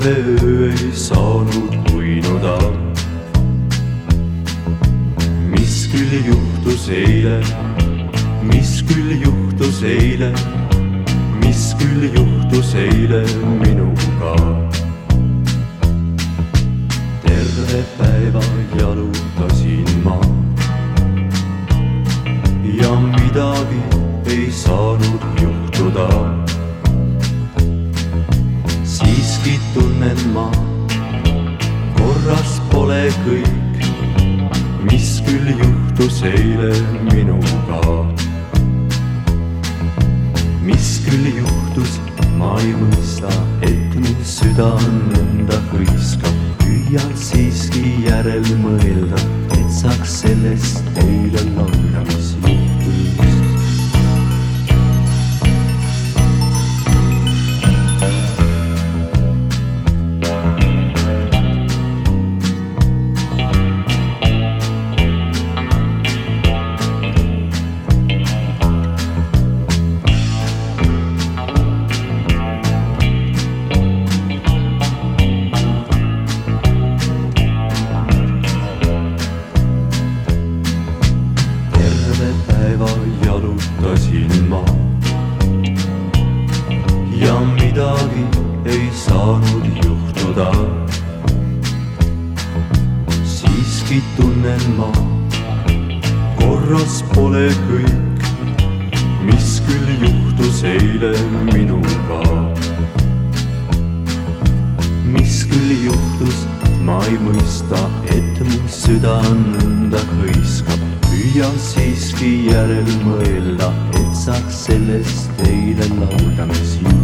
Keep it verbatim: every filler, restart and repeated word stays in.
terve öö ei saanud uinuda. Mis küll juhtus eile, mis küll juhtus eile, mis küll juhtus eile minuga. Terve päeva jalutasin ma ja midagi ei saanud juhtuda. Siiski tunnen ma, korras pole kõik, mis küll juhtus eile minuga. Mis küll juhtus, ma ei mõista, et mu süda nõnda hõiskab. Püüan siiski järel mõelda, et saaks sellest teile laulda, mis juhtus. Jalutasin ma ja midagi ei saanud juhtuda. Siiski tunnen ma, korras pole kõik, mis küll juhtus eile minuga. Mis küll juhtus, ma ei mõista, et mu süda nõnda hõiskab. Püüan siiski järel mõelda, et saaks sellest teile laulda, mis juhtus.